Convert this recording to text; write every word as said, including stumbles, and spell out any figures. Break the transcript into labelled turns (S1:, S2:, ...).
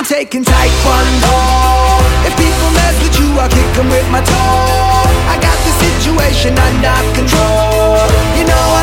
S1: I'm taking taekwondo. If people mess with you, I'll kick them with my toe. I got the situation under control. You know